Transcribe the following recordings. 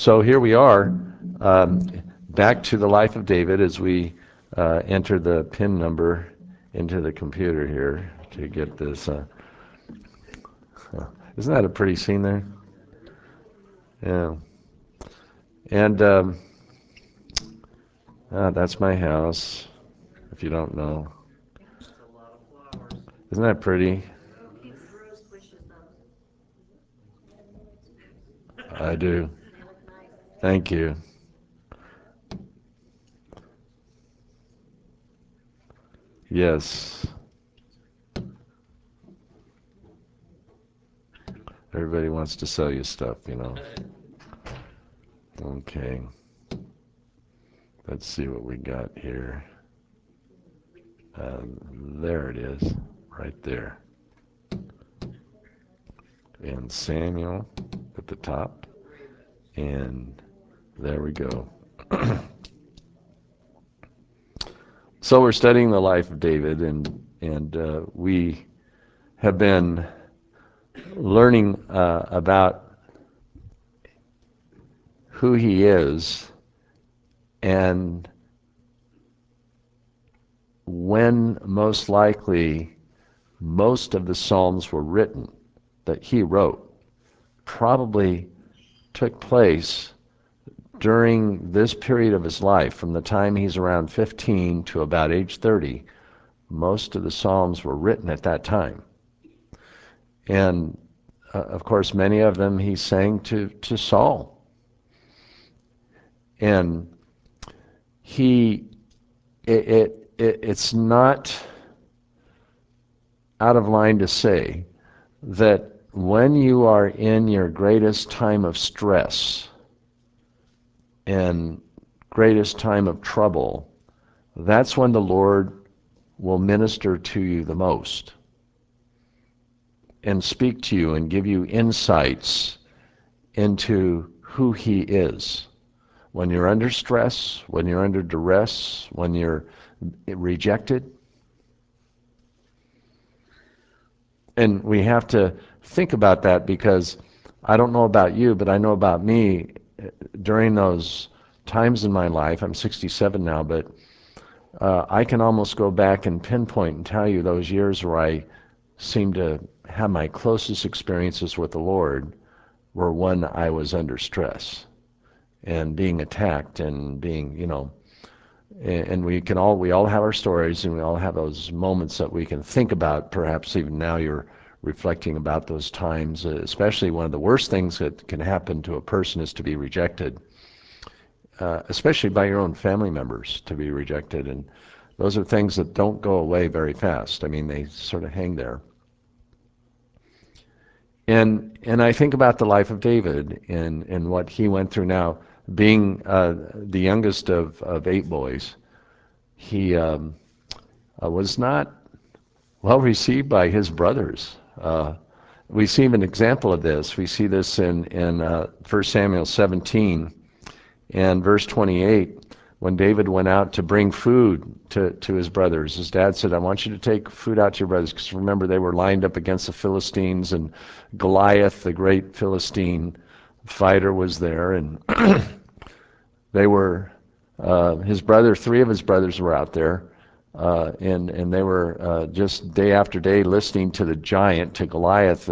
So here we are, um, back to the life of David as we enter the PIN number into the computer here to get this. Isn't that a pretty scene there? Yeah. And that's my house, if you don't know. Isn't that pretty? I do. Thank you. Yes. Everybody wants to sell you stuff, you know. Okay. Let's see what we got here. There it is, right there. And Samuel at the top. And there we go. So we're studying the life of David, and we have been learning about who he is and when most likely most of the Psalms were written that he wrote probably took place during this period of his life, from the time he's around 15 to about age 30. Most of the Psalms were written at that time. And of course, many of them he sang to Saul. And it's not out of line to say that when you are in your greatest time of stress and greatest time of trouble, that's when the Lord will minister to you the most and speak to you and give you insights into who he is. When you're under stress, when you're under duress, when you're rejected. And we have to think about that, because I don't know about you, but I know about me during those times in my life. I'm 67 now, but I can almost go back and pinpoint and tell you those years where I seemed to have my closest experiences with the Lord were when I was under stress and being attacked and being, and we all have our stories, and we all have those moments that we can think about. Perhaps even now you're reflecting about those times. Especially one of the worst things that can happen to a person is to be rejected, especially by your own family members, to be rejected. And those are things that don't go away very fast. I mean, they sort of hang there. And I think about the life of David and what he went through. Now, being the youngest of 8 boys, he was not well received by his brothers. We see an example of this. We see this in 1 Samuel 17 and verse 28. When David went out to bring food to his brothers, his dad said, I want you to take food out to your brothers, because remember, they were lined up against the Philistines, and Goliath, the great Philistine fighter, was there, and they were, his brother, 3 of his brothers were out there, and they were just day after day listening to the giant, to Goliath,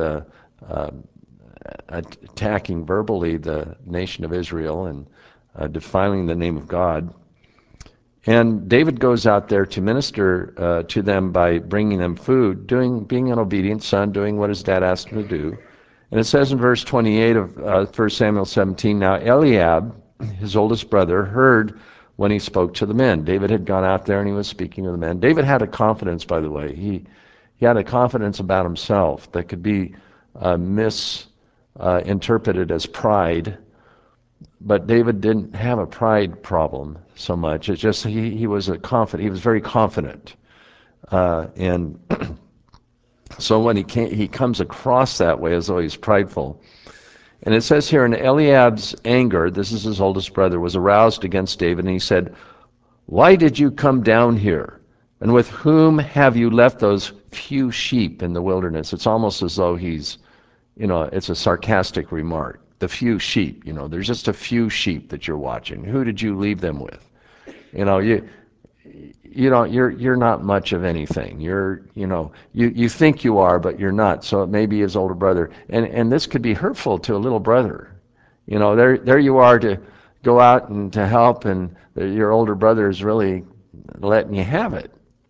attacking verbally the nation of Israel and defiling the name of God. And David goes out there to minister to them by bringing them food, being an obedient son, doing what his dad asked him to do. And it says in verse 28 of 1 Samuel 17, now Eliab, his oldest brother, heard when he spoke to the men. David had gone out there and he was speaking to the men. David had a confidence, by the way. He had a confidence about himself that could be misinterpreted as pride. But David didn't have a pride problem so much. It's just he was he was very confident, and so when he comes across that way as though he's prideful. And it says here, in Eliab's anger, this is his oldest brother, was aroused against David, and he said, why did you come down here? And with whom have you left those few sheep in the wilderness? It's almost as though it's a sarcastic remark. the few sheep. There's just a few sheep that you're watching. Who did you leave them with? You're not much of anything. You think you are, but you're not. So it may be his older brother, and this could be hurtful to a little brother. There you are to go out and to help, and your older brother is really letting you have it.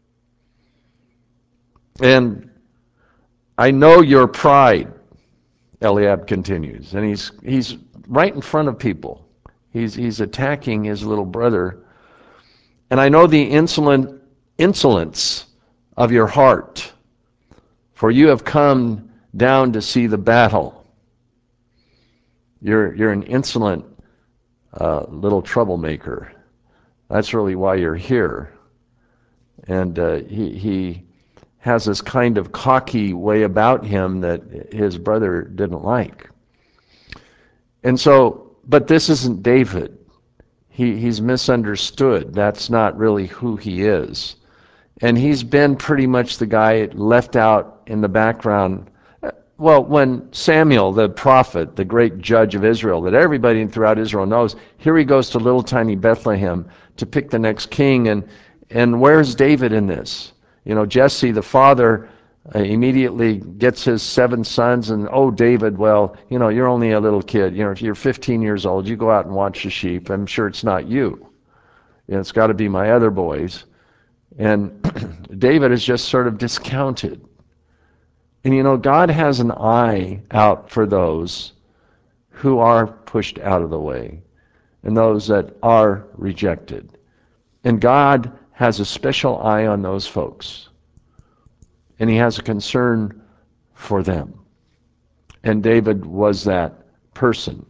And I know your pride, Eliab continues, and he's right in front of people. He's attacking his little brother. And I know the insolence of your heart, for you have come down to see the battle. You're an insolent little troublemaker. That's really why you're here. And he has this kind of cocky way about him that his brother didn't like. And so, but this isn't David. He's misunderstood. That's not really who he is. And he's been pretty much the guy left out in the background. Well, when Samuel, the prophet, the great judge of Israel, that everybody throughout Israel knows, here he goes to little tiny Bethlehem to pick the next king. And where's David in this? Jesse, the father, immediately gets his 7 sons, and David, well, you're only a little kid. If you're 15 years old, you go out and watch the sheep. I'm sure it's not you. It's got to be my other boys. And David is just sort of discounted. And God has an eye out for those who are pushed out of the way and those that are rejected. And God has a special eye on those folks. And he has a concern for them. And David was that person.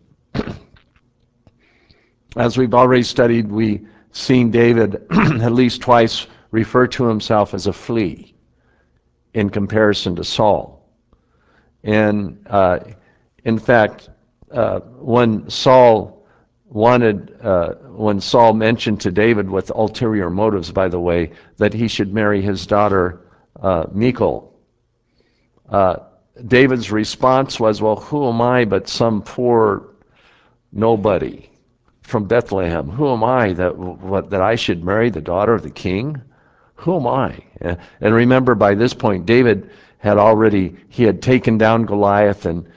As we've already studied, we've seen David at least twice refer to himself as a flea in comparison to Saul. And in fact, when Saul mentioned to David with ulterior motives, by the way, that he should marry his daughter Michal, David's response was, well, who am I but some poor nobody from Bethlehem? Who am I that I should marry the daughter of the king? Who am I? And remember, by this point, David had taken down Goliath, and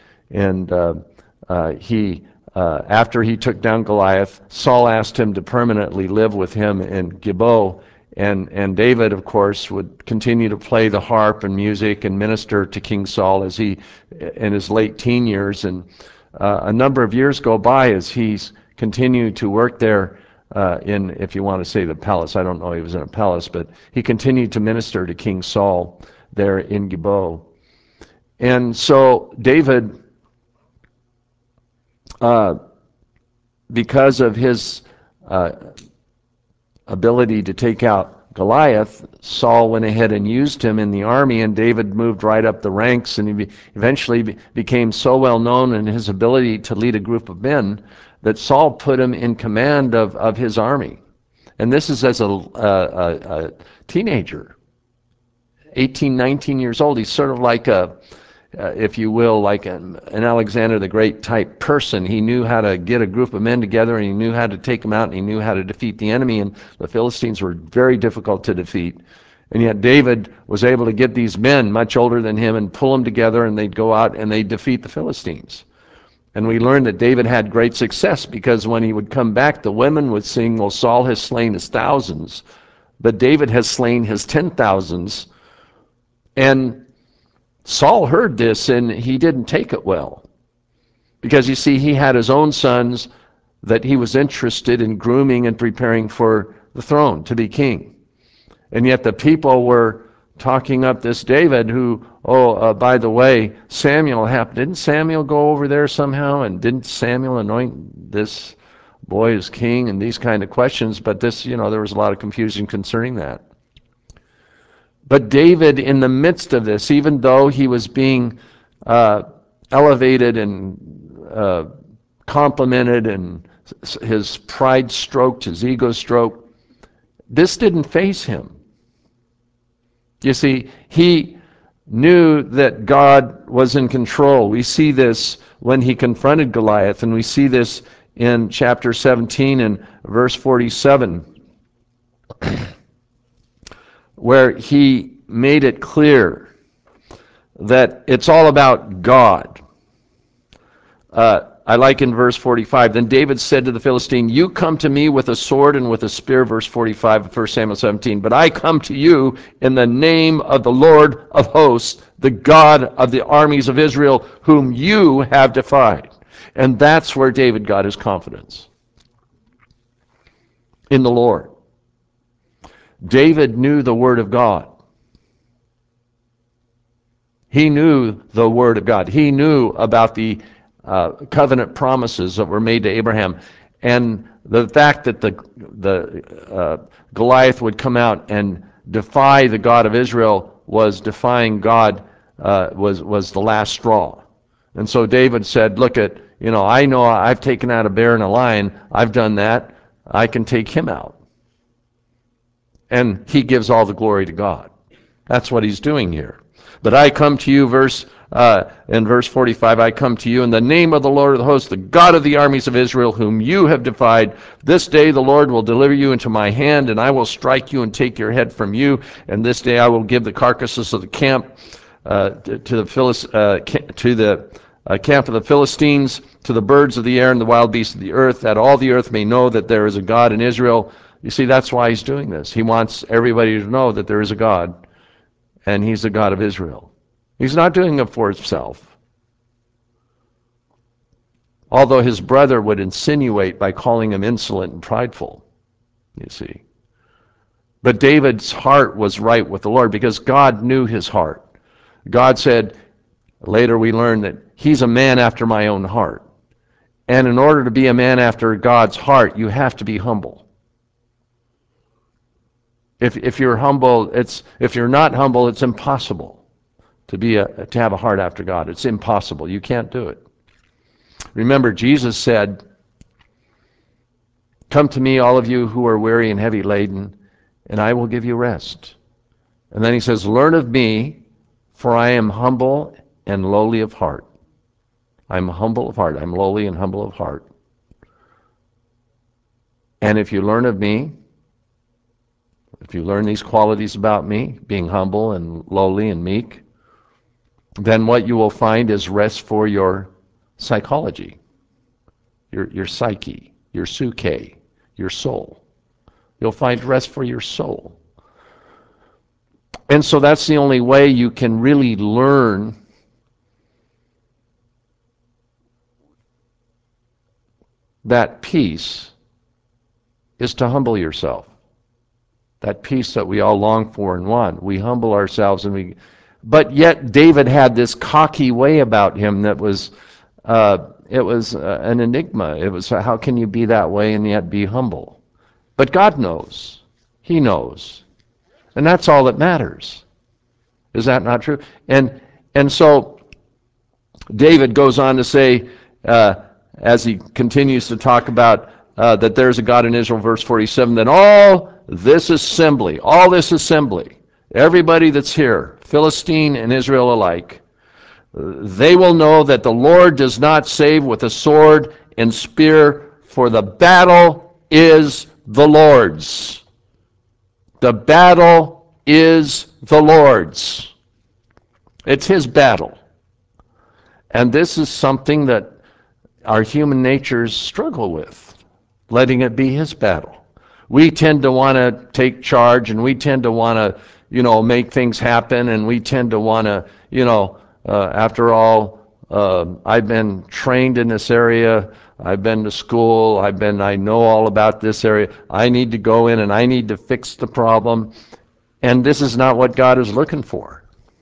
after he took down Goliath, Saul asked him to permanently live with him in Gilboa, and David, of course, would continue to play the harp and music and minister to King Saul as he, in his late teen years, and a number of years go by as he's continued to work there. If you want to say the palace, I don't know he was in a palace, but he continued to minister to King Saul there in Gilboa. And so David, because of his ability to take out Goliath, Saul went ahead and used him in the army, and David moved right up the ranks, and he eventually became so well known in his ability to lead a group of men that Saul put him in command of his army. And this is as a teenager, 18, 19 years old. He's sort of like if you will, like an Alexander the Great type person. He knew how to get a group of men together, and he knew how to take them out, and he knew how to defeat the enemy, and the Philistines were very difficult to defeat. And yet David was able to get these men much older than him and pull them together, and they'd go out and they'd defeat the Philistines. And we learned that David had great success because when he would come back, the women would sing, well, Saul has slain his thousands, but David has slain his 10,000s. And Saul heard this, and he didn't take it well. Because you see, he had his own sons that he was interested in grooming and preparing for the throne to be king. And yet the people were talking up this David who, by the way, didn't Samuel go over there somehow? And didn't Samuel anoint this boy as king? And these kind of questions. But this, there was a lot of confusion concerning that. But David, in the midst of this, even though he was being elevated and complimented, and his pride stroked, his ego stroked, this didn't faze him. You see, he knew that God was in control. We see this when he confronted Goliath, and we see this in chapter 17 and verse 47, where he made it clear that it's all about God. I like in verse 45, then David said to the Philistine, you come to me with a sword and with a spear, verse 45 of 1 Samuel 17, but I come to you in the name of the Lord of hosts, the God of the armies of Israel, whom you have defied. And that's where David got his confidence, in the Lord. David knew the Word of God. He knew the Word of God. He knew about the covenant promises that were made to Abraham. And the fact that the Goliath would come out and defy the God of Israel was defying God, was the last straw. And so David said, look I know I've taken out a bear and a lion. I've done that. I can take him out. And he gives all the glory to God. That's what he's doing here. But I come to you, in verse 45, I come to you in the name of the Lord of the hosts, the God of the armies of Israel, whom you have defied. This day the Lord will deliver you into my hand, and I will strike you and take your head from you. And this day I will give the carcasses of the camp to the camp of the Philistines, to the birds of the air and the wild beasts of the earth, that all the earth may know that there is a God in Israel. You see, that's why he's doing this. He wants everybody to know that there is a God, and he's the God of Israel. He's not doing it for himself. Although his brother would insinuate by calling him insolent and prideful, you see. But David's heart was right with the Lord because God knew his heart. God said, later we learn that he's a man after my own heart. And in order to be a man after God's heart, you have to be humble. If you're humble, if you're not humble, it's impossible to have a heart after God. It's impossible. You can't do it. Remember, Jesus said, come to me, all of you who are weary and heavy laden, and I will give you rest. And then he says, learn of me, for I am humble and lowly of heart. I'm humble of heart. I'm lowly and humble of heart. And if you learn of me, if you learn these qualities about me, being humble and lowly and meek, then what you will find is rest for your psychology, your psyche, your suke, your soul. You'll find rest for your soul. And so that's the only way you can really learn that peace, is to humble yourself. That peace that we all long for and want. We humble ourselves but yet David had this cocky way about him that was, it was an enigma. It was, how can you be that way and yet be humble? But God knows. He knows. And that's all that matters. Is that not true? And so David goes on to say, as he continues to talk about that there's a God in Israel, verse 47, that all this assembly, everybody that's here, Philistine and Israel alike, they will know that the Lord does not save with a sword and spear, for the battle is the Lord's. The battle is the Lord's. It's his battle. And this is something that our human natures struggle with, letting it be his battle. We tend to want to take charge, and we tend to want to, make things happen, and we tend to want to, after all, I've been trained in this area, I've been to school, I know all about this area, I need to go in and I need to fix the problem. And this is not what God is looking for.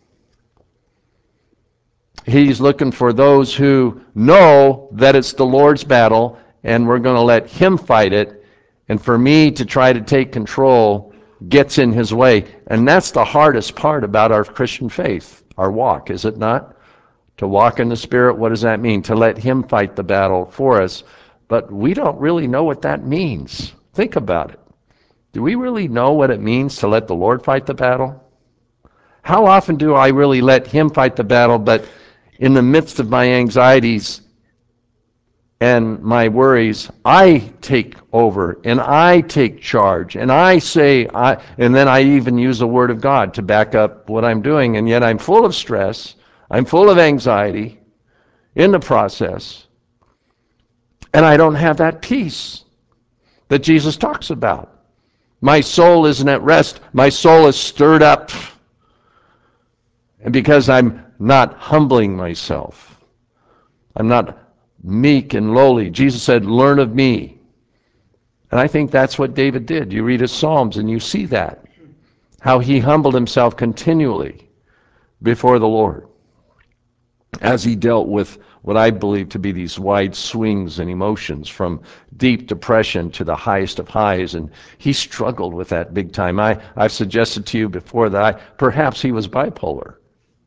He's looking for those who know that it's the Lord's battle and we're going to let him fight it. And for me to try to take control gets in his way. And that's the hardest part about our Christian faith, our walk, is it not? To walk in the Spirit, what does that mean? To let him fight the battle for us. But we don't really know what that means. Think about it. Do we really know what it means to let the Lord fight the battle? How often do I really let him fight the battle, but in the midst of my anxieties and my worries, I take over and I take charge and I say, and then I even use the Word of God to back up what I'm doing, and yet I'm full of stress, I'm full of anxiety in the process, and I don't have that peace that Jesus talks about. My soul isn't at rest, my soul is stirred up, and because I'm not humbling myself, I'm not meek and lowly. Jesus said, learn of me. And I think that's what David did. You read his Psalms and you see that, how he humbled himself continually before the Lord as he dealt with what I believe to be these wide swings in emotions, from deep depression to the highest of highs. And he struggled with that big time. I've suggested to you before that perhaps he was bipolar,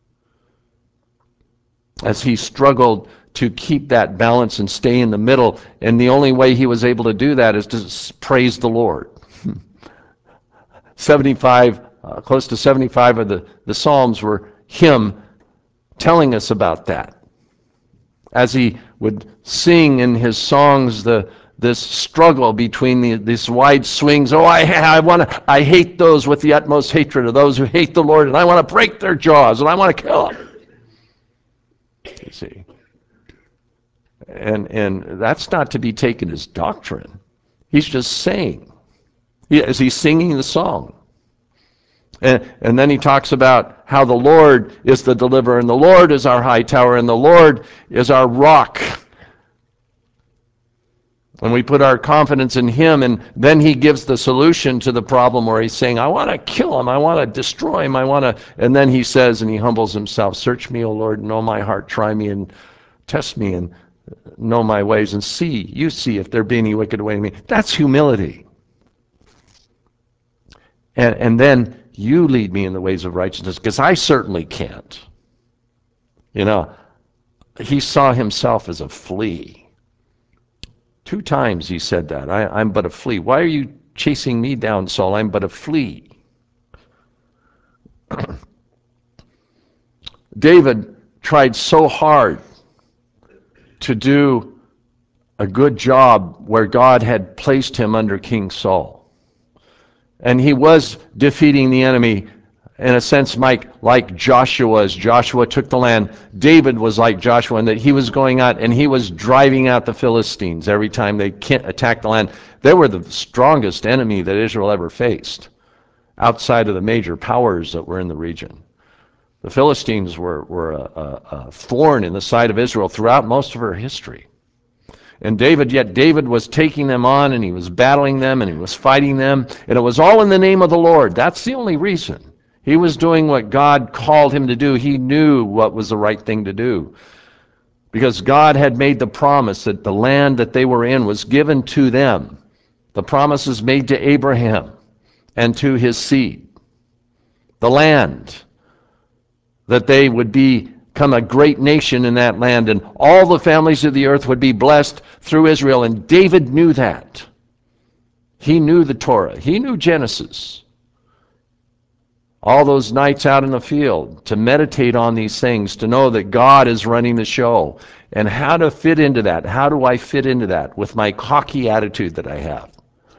as he struggled to keep that balance and stay in the middle. And the only way he was able to do that is to praise the Lord. 75, close to 75 of the Psalms were him telling us about that. As he would sing in his songs this struggle between these wide swings. Oh, I hate those with the utmost hatred of those who hate the Lord, and I want to break their jaws, and I want to kill them. You see. And that's not to be taken as doctrine. He's just saying, as he's singing the song. And then he talks about how the Lord is the deliverer, and the Lord is our high tower, and the Lord is our rock. And we put our confidence in him, and then he gives the solution to the problem where he's saying, I want to kill him, I want to destroy him, and then he says, and he humbles himself, search me, O Lord, know my heart, try me and test me and know my ways, and you see if there be any wicked way in me. That's humility. And then you lead me in the ways of righteousness, because I certainly can't. You know, he saw himself as a flea. 2 times he said that. I'm but a flea. Why are you chasing me down, Saul? I'm but a flea. David tried so hard to do a good job where God had placed him under King Saul. And he was defeating the enemy in a sense, Mike, like Joshua. As Joshua took the land, David was like Joshua in that he was going out and he was driving out the Philistines every time they attacked the land. They were the strongest enemy that Israel ever faced, outside of the major powers that were in the region. The Philistines were a thorn in the side of Israel throughout most of her history. And David was taking them on, and he was battling them, and he was fighting them, and it was all in the name of the Lord. That's the only reason. He was doing what God called him to do. He knew what was the right thing to do, because God had made the promise that the land that they were in was given to them. The promises made to Abraham and to his seed. The land, that they would become a great nation in that land, and all the families of the earth would be blessed through Israel. And David knew that. He knew the Torah. He knew Genesis. All those nights out in the field to meditate on these things, to know that God is running the show, and how to fit into that. How do I fit into that with my cocky attitude that I have?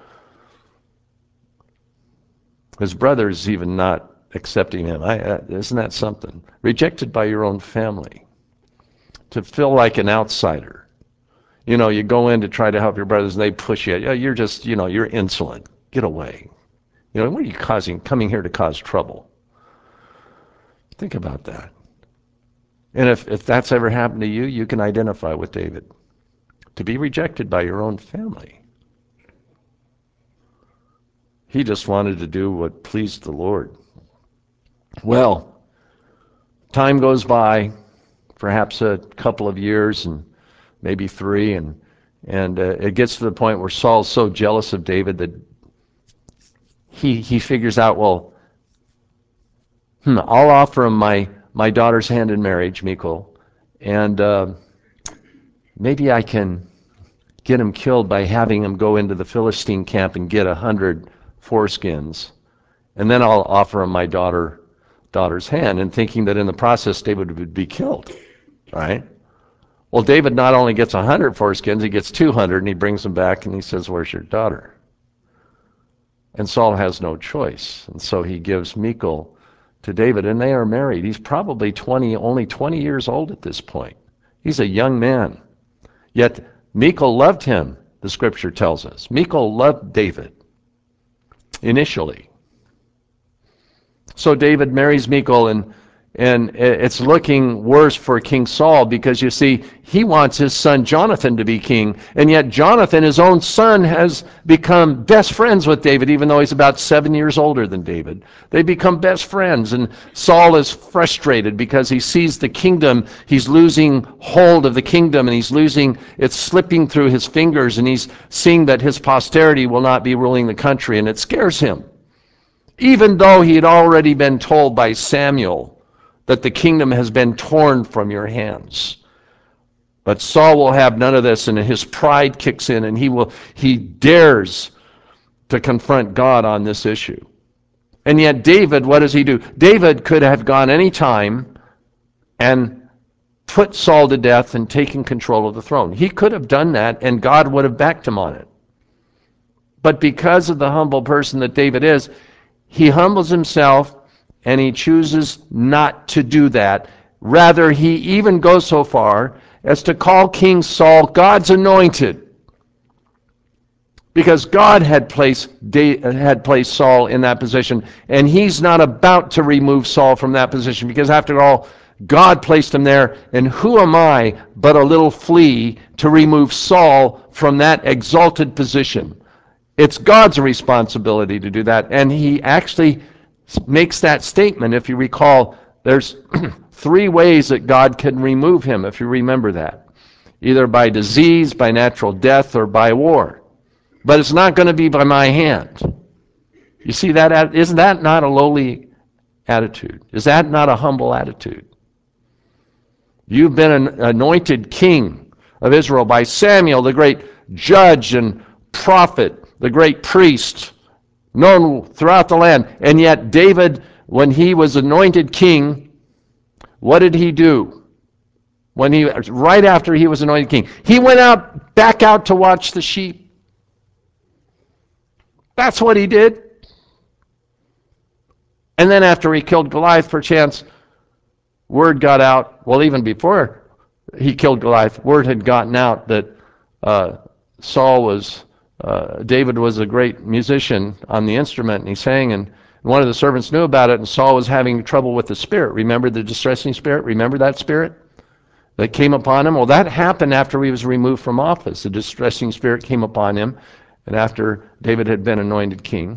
His brother's even not accepting him. Isn't that something? Rejected by your own family. To feel like an outsider. You know, you go in to try to help your brothers and they push you. You're just, you're insolent. Get away. What are you coming here to cause trouble? Think about that. And if that's ever happened to you, you can identify with David. To be rejected by your own family. He just wanted to do what pleased the Lord. Well, time goes by, perhaps a couple of years, and maybe 3, and it gets to the point where Saul's so jealous of David that he figures out, well, I'll offer him my daughter's hand in marriage, Michal, and maybe I can get him killed by having him go into the Philistine camp and get 100 foreskins, and then I'll offer him my daughter daughter's hand, and thinking that in the process David would be killed, right? Well, David not only gets 100 foreskins, he gets 200, and he brings them back, and he says, "Where's your daughter?" And Saul has no choice, and so he gives Michal to David, and they are married. He's probably only 20 years old at this point. He's a young man. Yet Michal loved him, the scripture tells us. Michal loved David initially. So David marries Michal, and it's looking worse for King Saul, because you see, he wants his son Jonathan to be king, and yet Jonathan, his own son, has become best friends with David, even though he's about 7 years older than David. They become best friends, and Saul is frustrated because he sees the kingdom, he's losing hold of the kingdom, and it's slipping through his fingers, and he's seeing that his posterity will not be ruling the country, and it scares him. Even though he had already been told by Samuel that the kingdom has been torn from your hands. But Saul will have none of this, and his pride kicks in, and he dares to confront God on this issue. And yet David, what does he do? David could have gone any time and put Saul to death and taken control of the throne. He could have done that, and God would have backed him on it. But because of the humble person that David is, he humbles himself, and he chooses not to do that. Rather, he even goes so far as to call King Saul God's anointed, because God had placed Saul in that position, and he's not about to remove Saul from that position, because after all, God placed him there, and who am I but a little flea to remove Saul from that exalted position? It's God's responsibility to do that, and he actually makes that statement. If you recall, there's 3 ways that God can remove him, if you remember that. Either by disease, by natural death, or by war. But it's not going to be by my hand. You see that? Isn't that not a lowly attitude? Is that not a humble attitude? You've been an anointed king of Israel by Samuel, the great judge and prophet, the great priest, known throughout the land. And yet David, when he was anointed king, what did he do? Right after he was anointed king, he went back out to watch the sheep. That's what he did. And then after he killed Goliath, perchance, word got out, well, even before he killed Goliath, word had gotten out that David was a great musician on the instrument, and he sang, and one of the servants knew about it, and Saul was having trouble with the spirit. Remember the distressing spirit? Remember that spirit that came upon him? Well, that happened after he was removed from office. The distressing spirit came upon him, and after David had been anointed king.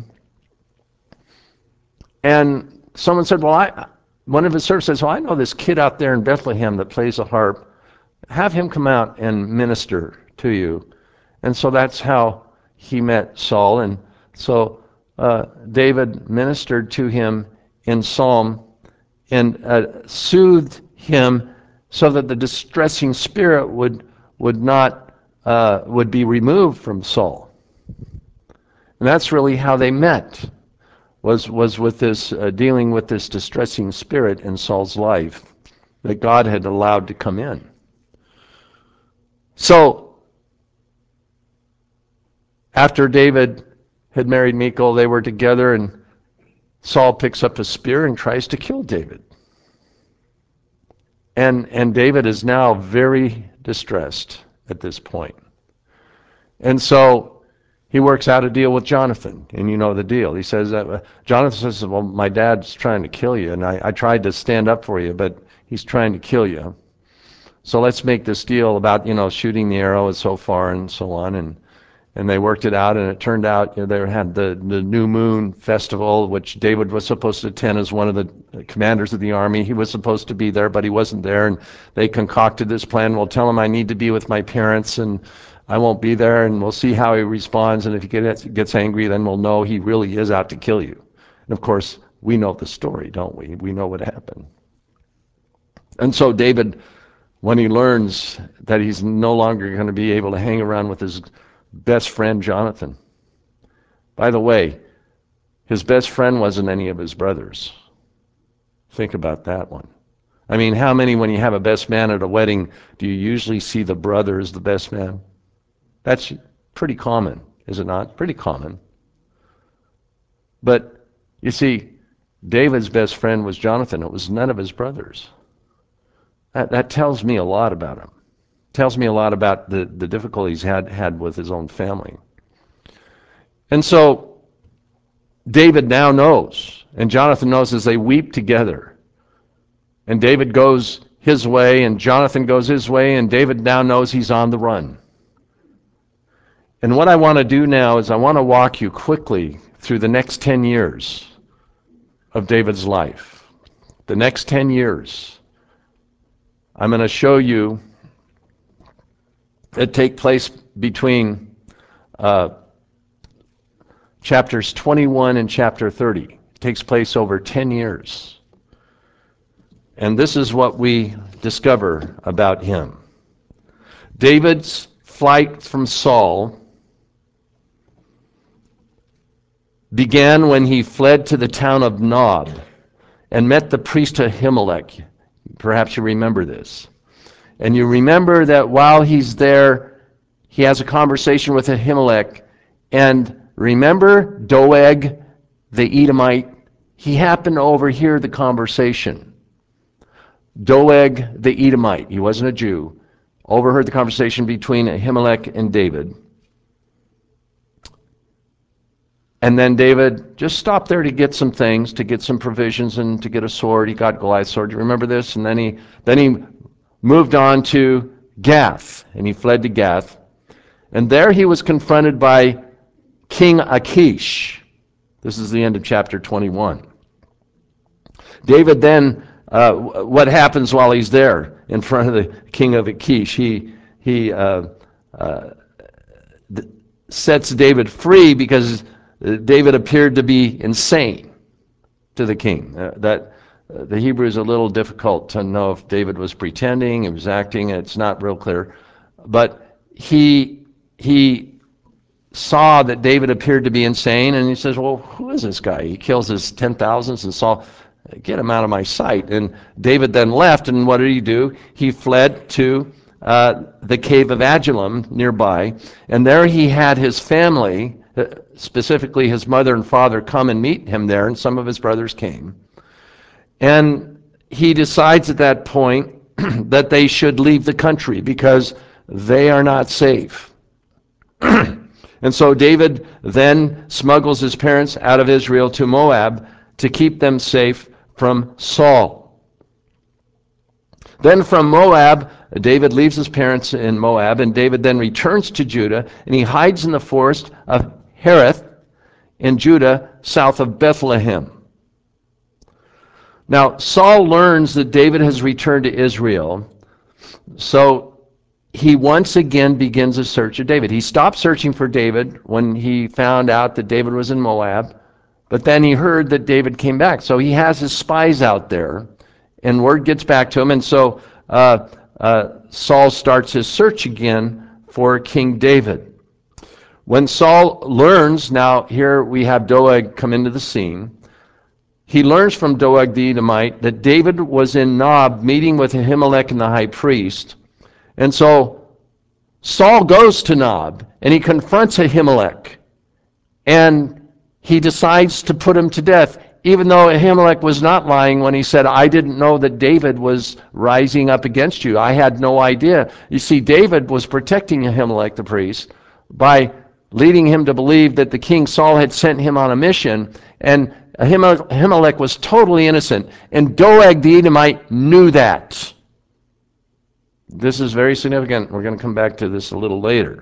And someone said, one of his servants says, I know this kid out there in Bethlehem that plays a harp. Have him come out and minister to you. And so that's how he met Saul. And so David ministered to him in psalm and soothed him so that the distressing spirit would be removed from Saul. And that's really how they met, was with this dealing with this distressing spirit in Saul's life that God had allowed to come in. So after David had married Michal, they were together, and Saul picks up a spear and tries to kill David. And David is now very distressed at this point. And so he works out a deal with Jonathan, and you know the deal. He says, Jonathan says, well, my dad's trying to kill you, and I tried to stand up for you, but he's trying to kill you. So let's make this deal about, shooting the arrow so far and so on. And they worked it out, and it turned out they had the New Moon Festival, which David was supposed to attend as one of the commanders of the army. He was supposed to be there, but he wasn't there, and they concocted this plan. We'll tell him I need to be with my parents, and I won't be there, and we'll see how he responds, and if he gets angry, then we'll know he really is out to kill you. And of course, we know the story, don't we? We know what happened. And so David, when he learns that he's no longer going to be able to hang around with his best friend Jonathan. By the way, his best friend wasn't any of his brothers. Think about that one. I mean, how many, when you have a best man at a wedding, do you usually see the brother as the best man? That's pretty common, is it not? Pretty common. But you see, David's best friend was Jonathan. It was none of his brothers. That tells me a lot about him. Tells me a lot about the difficulties he had with his own family. And so David now knows, and Jonathan knows, as they weep together. And David goes his way, and Jonathan goes his way, and David now knows he's on the run. And what I want to do now is I want to walk you quickly through the next 10 years of David's life. The next 10 years. I'm going to show you that take place between chapters 21 and chapter 30. It takes place over 10 years. And this is what we discover about him. David's flight from Saul began when he fled to the town of Nob and met the priest Ahimelech. Perhaps you remember this. And you remember that while he's there, he has a conversation with Ahimelech. And remember Doeg, the Edomite? He happened to overhear the conversation. Doeg, the Edomite, he wasn't a Jew, overheard the conversation between Ahimelech and David. And then David just stopped there to get some things, to get some provisions and to get a sword. He got Goliath's sword. Do you remember this? And then he moved on to Gath, and he fled to Gath. And there he was confronted by King Achish. This is the end of chapter 21. David then, what happens while he's there in front of the king of Achish? He sets David free because David appeared to be insane to the king. The Hebrew is a little difficult to know if David was pretending, he was acting. It's not real clear. But he saw that David appeared to be insane, and he says, well, who is this guy? He kills his 10,000s, and Saul, get him out of my sight. And David then left, and what did he do? He fled to the cave of Adullam nearby, and there he had his family, specifically his mother and father, come and meet him there, and some of his brothers came. And he decides at that point that they should leave the country because they are not safe. And so David then smuggles his parents out of Israel to Moab to keep them safe from Saul. Then from Moab, David leaves his parents in Moab, and David then returns to Judah, and he hides in the forest of Hereth in Judah, south of Bethlehem. Now, Saul learns that David has returned to Israel, so he once again begins a search of David. He stopped searching for David when he found out that David was in Moab, but then he heard that David came back. So he has his spies out there, and word gets back to him, and so Saul starts his search again for King David. When Saul learns, now here we have Doeg come into the scene, he learns from Doeg the Edomite that David was in Nob meeting with Ahimelech and the high priest. And so Saul goes to Nob and he confronts Ahimelech and he decides to put him to death, even though Ahimelech was not lying when he said, I didn't know that David was rising up against you. I had no idea. You see, David was protecting Ahimelech the priest by leading him to believe that the king Saul had sent him on a mission, and Ahimelech was totally innocent, and Doeg the Edomite knew that. This is very significant. We're going to come back to this a little later.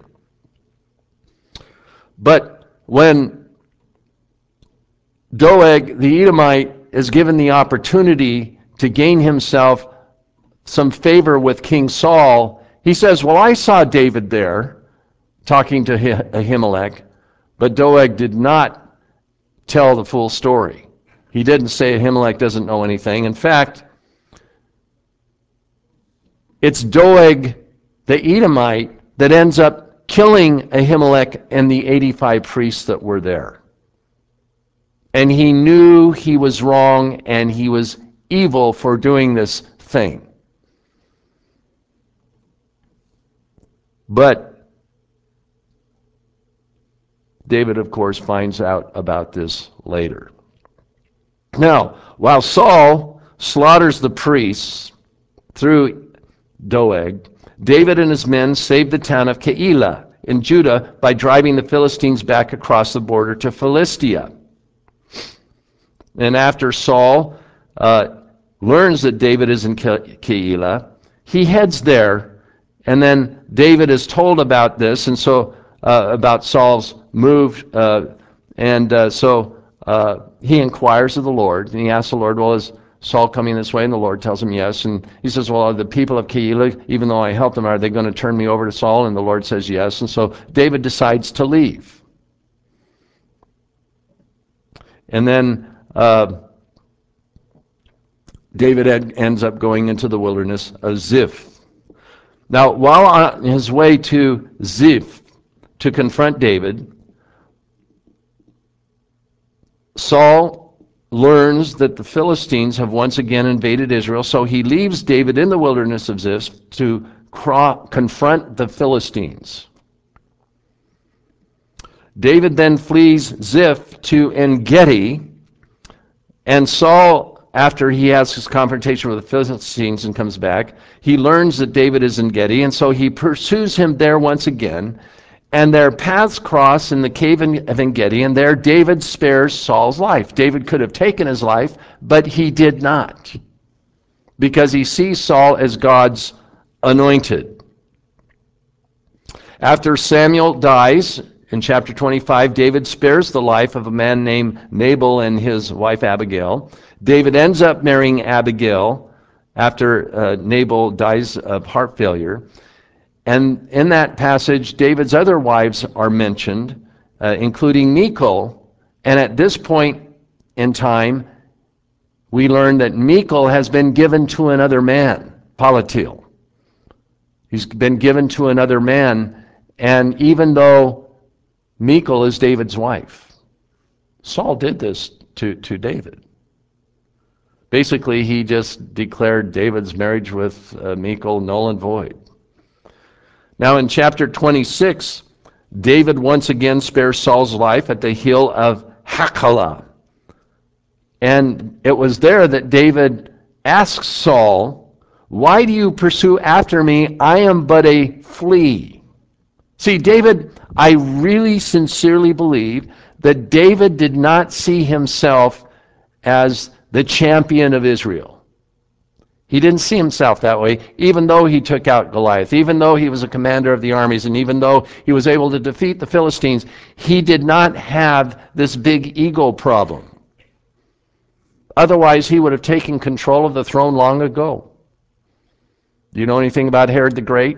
But when Doeg the Edomite is given the opportunity to gain himself some favor with King Saul, he says, well, I saw David there talking to Ahimelech, but Doeg did not tell the full story. He didn't say Ahimelech doesn't know anything. In fact, it's Doeg the Edomite that ends up killing Ahimelech and the 85 priests that were there. And he knew he was wrong, and he was evil for doing this thing. But David, of course, finds out about this later. Now, while Saul slaughters the priests through Doeg, David and his men saved the town of Keilah in Judah by driving the Philistines back across the border to Philistia. And after Saul learns that David is in Keilah, he heads there, and then David is told about this, and so about Saul's move, so he inquires of the Lord, and he asks the Lord, well, is Saul coming this way? And the Lord tells him yes, and he says, well, are the people of Keilah, even though I helped them, are they going to turn me over to Saul? And the Lord says yes, and so David decides to leave. And then David ends up going into the wilderness of Ziph. Now, while on his way to Ziph to confront David, Saul learns that the Philistines have once again invaded Israel, so he leaves David in the wilderness of Ziph to confront the Philistines. David then flees Ziph to En-Gedi, and Saul, after he has his confrontation with the Philistines and comes back, he learns that David is in Gedi, and so he pursues him there once again, and their paths cross in the cave of En-Gedi, and there David spares Saul's life. David could have taken his life, but he did not, because he sees Saul as God's anointed. After Samuel dies, in chapter 25, David spares the life of a man named Nabal and his wife Abigail. David ends up marrying Abigail after Nabal dies of heart failure. And in that passage, David's other wives are mentioned, including Michal. And at this point in time, we learn that Michal has been given to another man, Paltiel. He's been given to another man, and even though Michal is David's wife, Saul did this to David. Basically, he just declared David's marriage with Michal null and void. Now in chapter 26, David once again spares Saul's life at the hill of Hachilah. And it was there that David asks Saul, why do you pursue after me? I am but a flea. See, David, I really sincerely believe that David did not see himself as the champion of Israel. He didn't see himself that way, even though he took out Goliath, even though he was a commander of the armies, and even though he was able to defeat the Philistines, he did not have this big ego problem. Otherwise, he would have taken control of the throne long ago. Do you know anything about Herod the Great?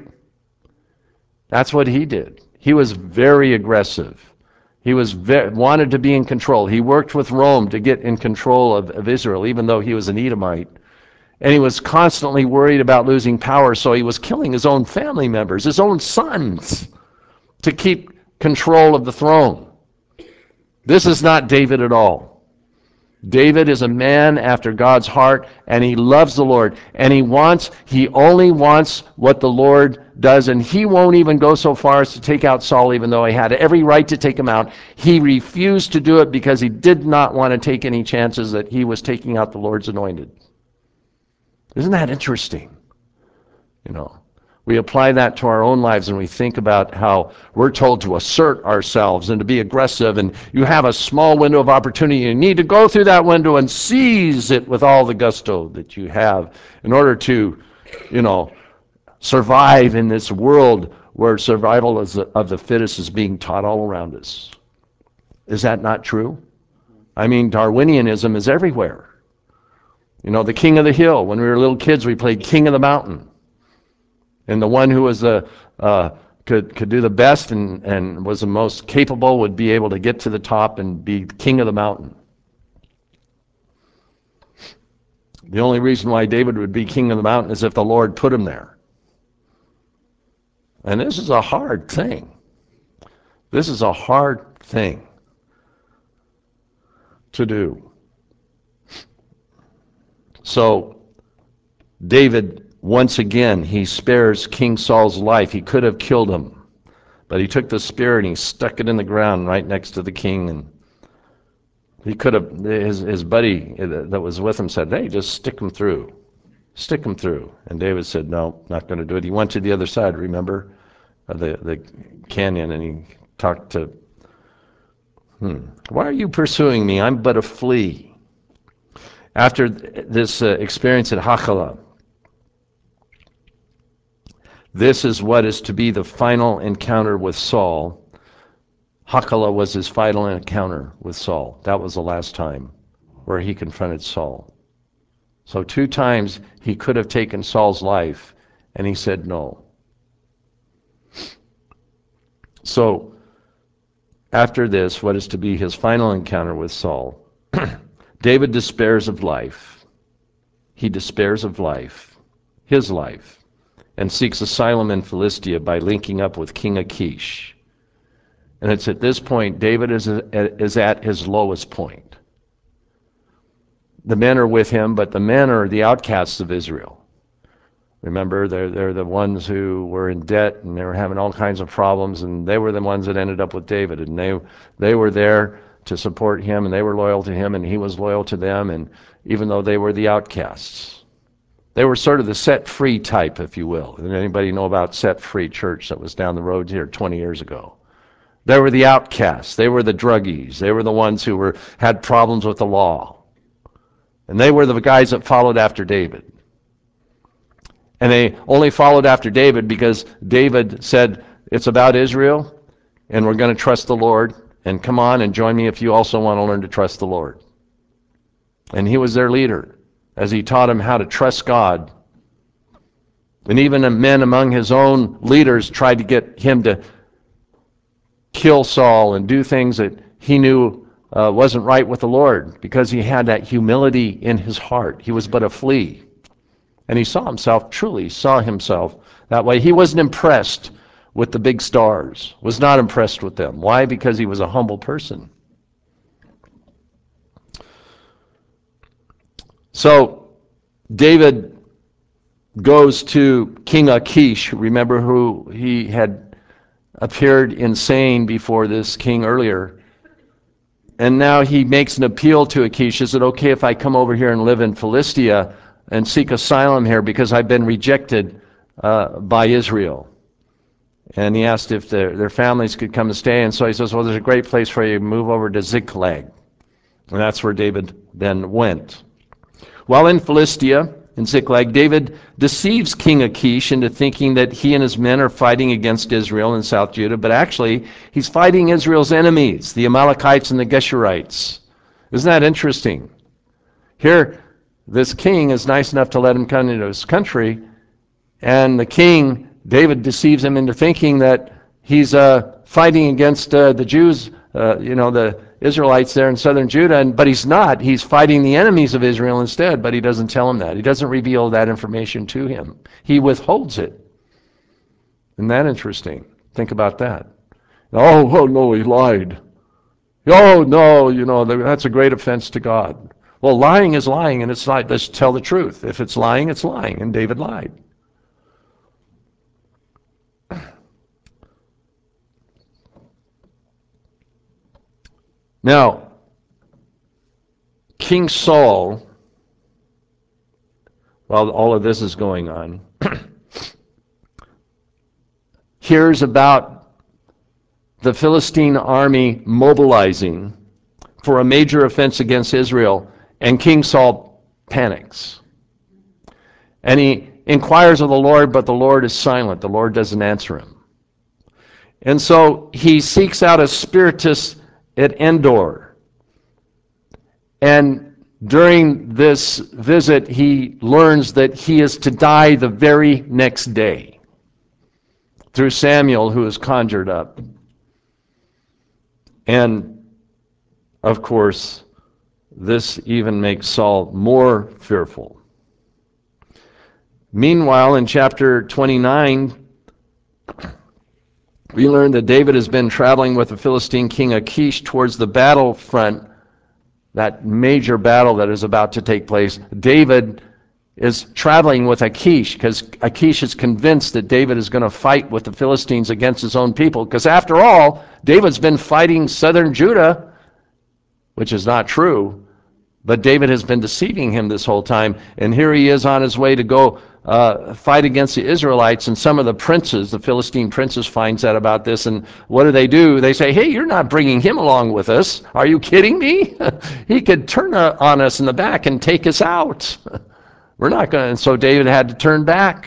That's what he did. He was very aggressive. He wanted to be in control. He worked with Rome to get in control of Israel, even though he was an Edomite. And he was constantly worried about losing power, so he was killing his own family members, his own sons, to keep control of the throne. This is not David at all. David is a man after God's heart, and he loves the Lord, and he only wants what the Lord does, and he won't even go so far as to take out Saul, even though he had every right to take him out. He refused to do it because he did not want to take any chances that he was taking out the Lord's anointed. Isn't that interesting? You know, we apply that to our own lives, and we think about how we're told to assert ourselves and to be aggressive, and you have a small window of opportunity. You need to go through that window and seize it with all the gusto that you have in order to, survive in this world where survival of the fittest is being taught all around us. Is that not true? I mean, Darwinianism is everywhere. The king of the hill. When we were little kids, we played king of the mountain. And the one who was could do the best and was the most capable would be able to get to the top and be king of the mountain. The only reason why David would be king of the mountain is if the Lord put him there. And this is a hard thing. This is a hard thing to do. So David, once again, he spares King Saul's life. He could have killed him, but he took the spear and he stuck it in the ground right next to the king. And he could have, his buddy that was with him said, hey, just stick him through. Stick him through. And David said, no, not going to do it. He went to the other side, remember, of the canyon, and he talked to, why are you pursuing me? I'm but a flea. After this experience at Hachilah, this is what is to be the final encounter with Saul. Hachilah was his final encounter with Saul. That was the last time where he confronted Saul. So 2 times he could have taken Saul's life, and he said no. So after this, what is to be his final encounter with Saul, David despairs of life. He despairs of life, his life, and seeks asylum in Philistia by linking up with King Achish. And it's at this point David is at his lowest point. The men are with him, but the men are the outcasts of Israel. Remember, they're the ones who were in debt, and they were having all kinds of problems, and they were the ones that ended up with David. And they were there to support him, and they were loyal to him, and he was loyal to them, and even though they were the outcasts. They were sort of the set-free type, if you will. Did anybody know about Set Free Church that was down the road here 20 years ago? They were the outcasts. They were the druggies. They were the ones who had problems with the law. And they were the guys that followed after David. And they only followed after David because David said, it's about Israel, and we're going to trust the Lord, and come on and join me if you also want to learn to trust the Lord. And he was their leader as he taught them how to trust God. And even men among his own leaders tried to get him to kill Saul and do things that he knew wasn't right with the Lord, because he had that humility in his heart. He was but a flea. And he truly saw himself that way. He wasn't impressed with the big stars, was not impressed with them. Why? Because he was a humble person. So David goes to King Achish. Remember who he had appeared insane before this king earlier. And now he makes an appeal to Achish. Is it okay if I come over here and live in Philistia and seek asylum here because I've been rejected by Israel? And he asked if their families could come and stay. And so he says, well, there's a great place for you to move over to Ziklag. And that's where David then went. While in Philistia, in Ziklag, David deceives King Achish into thinking that he and his men are fighting against Israel in South Judah, but actually he's fighting Israel's enemies, the Amalekites and the Geshurites. Isn't that interesting? Here, this king is nice enough to let him come into his country, and the king, David, deceives him into thinking that he's fighting against the Jews, the Israelites there in southern Judah, but he's not. He's fighting the enemies of Israel instead, but he doesn't tell him that. He doesn't reveal that information to him. He withholds it. Isn't that interesting? Think about that. Oh no, he lied. Oh, no, that's a great offense to God. Well, lying is lying, and it's like, let's tell the truth. If it's lying, it's lying, and David lied. Now, King Saul, while all of this is going on, hears about the Philistine army mobilizing for a major offense against Israel, and King Saul panics. And he inquires of the Lord, but the Lord is silent. The Lord doesn't answer him. And so he seeks out a spiritist at Endor. And during this visit, he learns that he is to die the very next day through Samuel, who is conjured up. And, of course, this even makes Saul more fearful. Meanwhile, in chapter 29, we learn that David has been traveling with the Philistine king Achish towards the battlefront that major battle that is about to take place, David is traveling with Achish because Achish is convinced that David is going to fight with the Philistines against his own people. Because after all, David's been fighting southern Judah, which is not true. But David has been deceiving him this whole time. And here he is on his way to go fight against the Israelites. And some of the princes, the Philistine princes, finds out about this. And what do? They say, hey, you're not bringing him along with us. Are you kidding me? He could turn on us in the back and take us out. We're not going to. And so David had to turn back.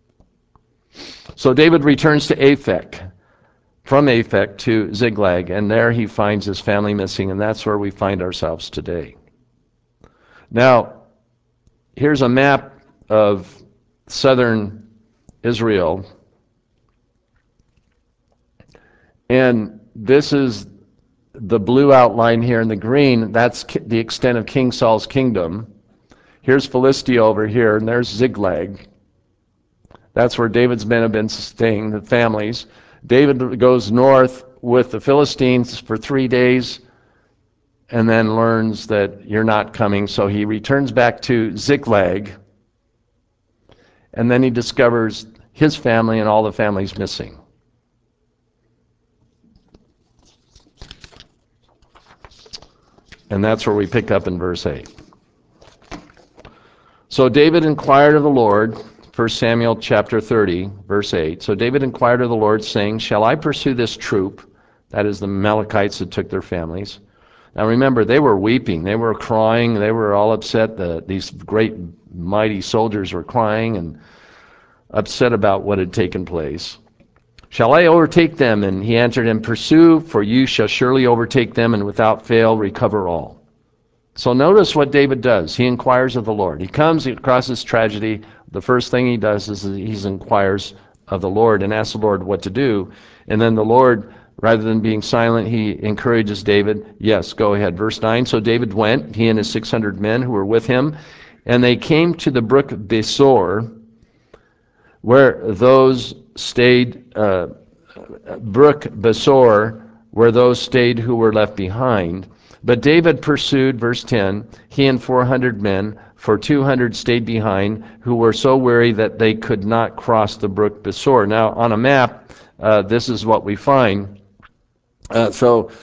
So David returns to Aphek, from Aphek to Ziklag, and there he finds his family missing, and that's where we find ourselves today. Now, here's a map of southern Israel, and this is the blue outline here in the green. That's the extent of King Saul's kingdom. Here's Philistia over here, and there's Ziklag. That's where David's men have been staying, the families. David goes north with the Philistines for 3 days and then learns that you're not coming, so he returns back to Ziklag, and then he discovers his family and all the families missing. And that's where we pick up in verse 8. So David inquired of the Lord, 1 Samuel chapter 30, verse 8. So David inquired of the Lord, saying, shall I pursue this troop? That is the Amalekites that took their families. Now remember, they were weeping, they were crying, they were all upset. These great, mighty soldiers were crying and upset about what had taken place. Shall I overtake them? And he answered him, pursue, for you shall surely overtake them, and without fail recover all. So notice what David does. He inquires of the Lord. He comes across this tragedy. The first thing he does is he inquires of the Lord and asks the Lord what to do. And then the Lord, rather than being silent, he encourages David. Yes, go ahead. Verse 9, so David went, he and his 600 men who were with him, and they came to the brook Besor, where those stayed, brook Besor, where those stayed who were left behind. But David pursued, verse 10, he and 400 men, for 200 stayed behind, who were so weary that they could not cross the brook Besor. Now, on a map, this is what we find. So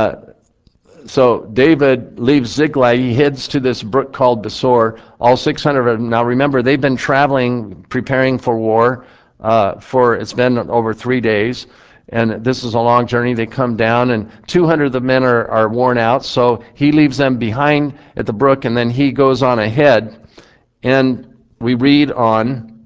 David leaves Ziklag. He heads to this brook called Besor. All 600 of them. Now, remember, they've been traveling, preparing for war. It's been over 3 days. And this is a long journey. They come down, and 200 of the men are worn out, so he leaves them behind at the brook, and then he goes on ahead. And we read on,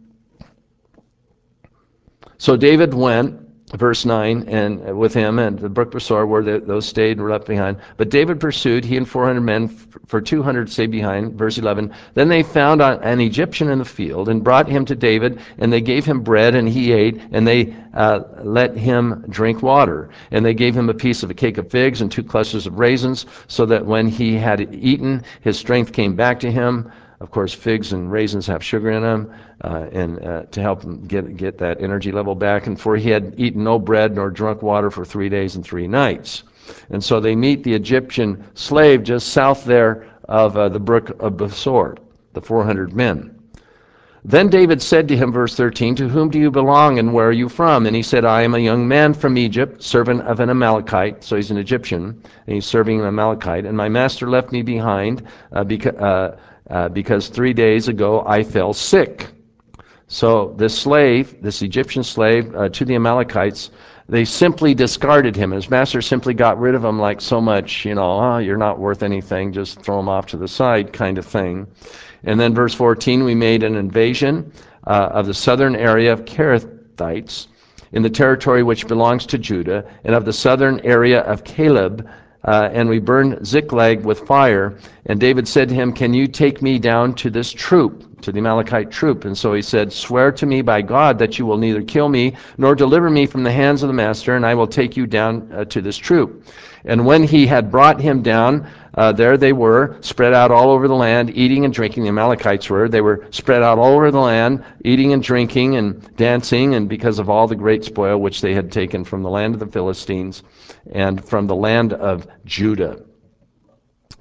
so David went, verse 9, and with him, and the brook Besor, where those stayed were left behind. But David pursued, he and 400 men, for 200 stayed behind. Verse 11, then they found an Egyptian in the field and brought him to David, and they gave him bread, and he ate, and they let him drink water. And they gave him a piece of a cake of figs and 2 clusters of raisins, so that when he had eaten, his strength came back to him. Of course, figs and raisins have sugar in them, and to help him get that energy level back. And for he had eaten no bread nor drunk water for 3 days and 3 nights. And so they meet the Egyptian slave just south there of the brook of Besor, the 400 men. Then David said to him, verse 13, to whom do you belong, and where are you from? And he said, I am a young man from Egypt, servant of an Amalekite. So he's an Egyptian, and he's serving an Amalekite. And my master left me behind because 3 days ago I fell sick. So this slave, this Egyptian slave to the Amalekites, they simply discarded him. His master simply got rid of him like so much, you're not worth anything, just throw him off to the side kind of thing. And then verse 14, we made an invasion of the southern area of Kerethites in the territory which belongs to Judah, and of the southern area of Caleb, and we burned Ziklag with fire. And David said to him, can you take me down to this troop, to the Amalekite troop? And so he said, swear to me by God that you will neither kill me nor deliver me from the hands of the master, and I will take you down to this troop. And when he had brought him down, there they were, spread out all over the land, eating and drinking. The Amalekites were. They were spread out all over the land, eating and drinking and dancing, and because of all the great spoil which they had taken from the land of the Philistines and from the land of Judah.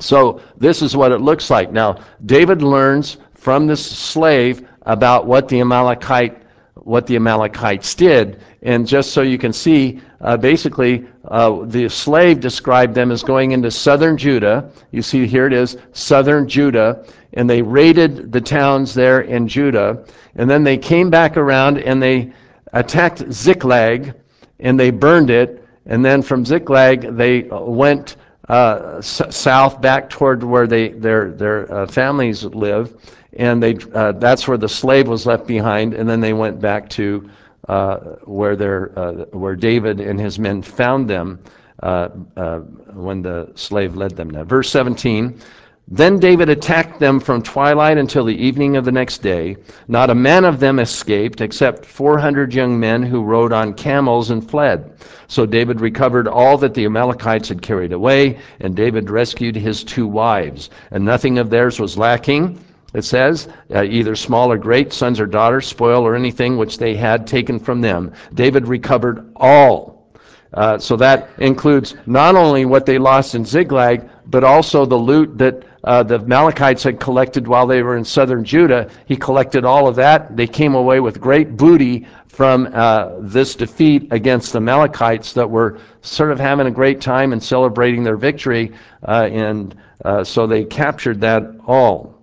So this is what it looks like. Now, David learns from this slave about what the Amalekites did. And just so you can see, basically, the slave described them as going into southern Judah. You see here it is, southern Judah. And they raided the towns there in Judah. And then they came back around and they attacked Ziklag and they burned it. And then from Ziklag, they went south back toward where their families live, and that's where the slave was left behind. And then they went back to where David and his men found them when the slave led them there. Verse 17. Then David attacked them from twilight until the evening of the next day. Not a man of them escaped, except 400 young men who rode on camels and fled. So David recovered all that the Amalekites had carried away, and David rescued his 2 wives. And nothing of theirs was lacking, it says, either small or great, sons or daughters, spoil or anything which they had taken from them. David recovered all. So that includes not only what they lost in Ziklag, but also the loot that the Amalekites had collected while they were in southern Judah. He collected all of that. They came away with great booty from this defeat against the Amalekites that were sort of having a great time and celebrating their victory. So they captured that all.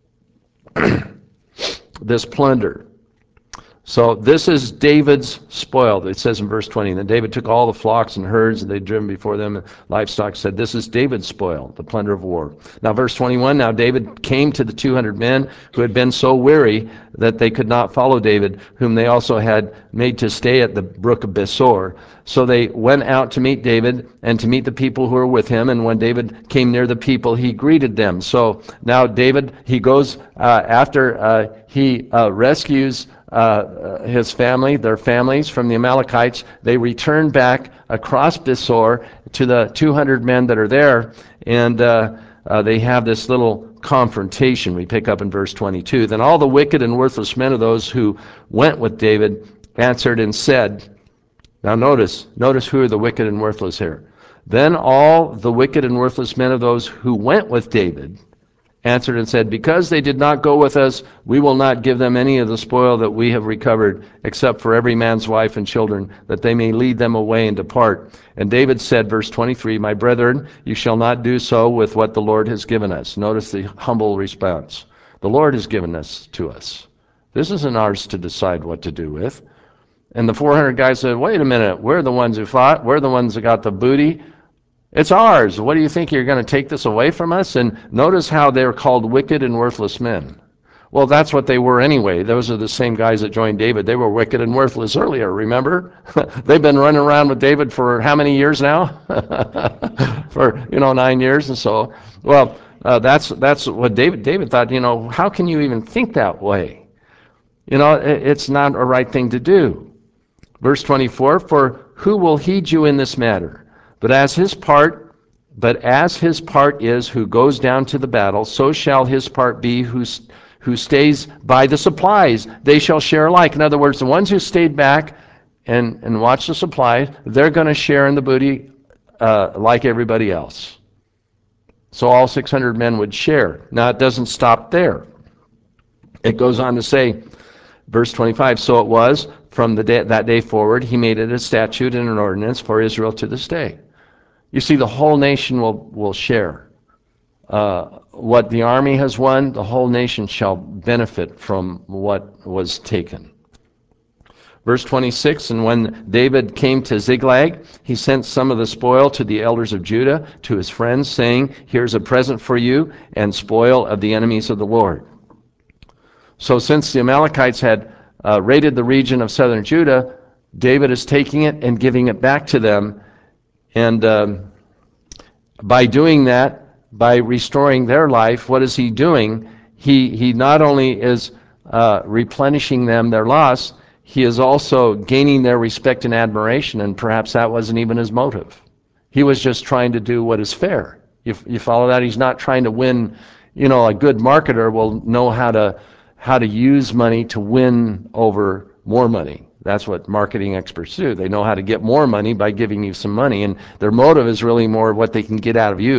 This plunder. So this is David's spoil. It says in verse 20, then David took all the flocks and herds and they'd driven before them, and livestock said, this is David's spoil, the plunder of war. Now verse 21, now David came to the 200 men who had been so weary that they could not follow David, whom they also had made to stay at the brook of Besor. So they went out to meet David and to meet the people who were with him. And when David came near the people, he greeted them. So now David, he goes after he rescues his family, their families from the Amalekites. They return back across Besor to the 200 men that are there, and they have this little confrontation. We pick up in verse 22. Then all the wicked and worthless men of those who went with David answered and said, now notice who are the wicked and worthless here. Then all the wicked and worthless men of those who went with David answered and said, because they did not go with us, we will not give them any of the spoil that we have recovered, except for every man's wife and children, that they may lead them away and depart. And David said, verse 23, my brethren, you shall not do so with what the Lord has given us. Notice the humble response. The Lord has given this to us. This isn't ours to decide what to do with. And the 400 guys said, wait a minute, we're the ones who fought, we're the ones that got the booty. It's ours. What do you think, you're going to take this away from us? And notice how they're called wicked and worthless men. Well, that's what they were anyway. Those are the same guys that joined David. They were wicked and worthless earlier, remember? They've been running around with David for how many years now? For, 9 years and so. Well, that's what David thought, how can you even think that way? It's not a right thing to do. Verse 24, for who will heed you in this matter? But as his part is who goes down to the battle, so shall his part be who stays by the supplies. They shall share alike. In other words, the ones who stayed back and watched the supplies, they're going to share in the booty like everybody else. So all 600 men would share. Now it doesn't stop there. It goes on to say, verse 25, so it was from that day forward, he made it a statute and an ordinance for Israel to this day. You see, the whole nation will share. What the army has won, the whole nation shall benefit from what was taken. Verse 26, and when David came to Ziklag, he sent some of the spoil to the elders of Judah, to his friends, saying, here's a present for you, and spoil of the enemies of the Lord. So since the Amalekites had raided the region of southern Judah, David is taking it and giving it back to them. And by doing that, by restoring their life, what is he doing? He not only is replenishing them their loss, he is also gaining their respect and admiration, and perhaps that wasn't even his motive. He was just trying to do what is fair. You follow that? He's not trying to win. A good marketer will know how to use money to win over more money. That's what marketing experts do. They know how to get more money by giving you some money, and their motive is really more what they can get out of you.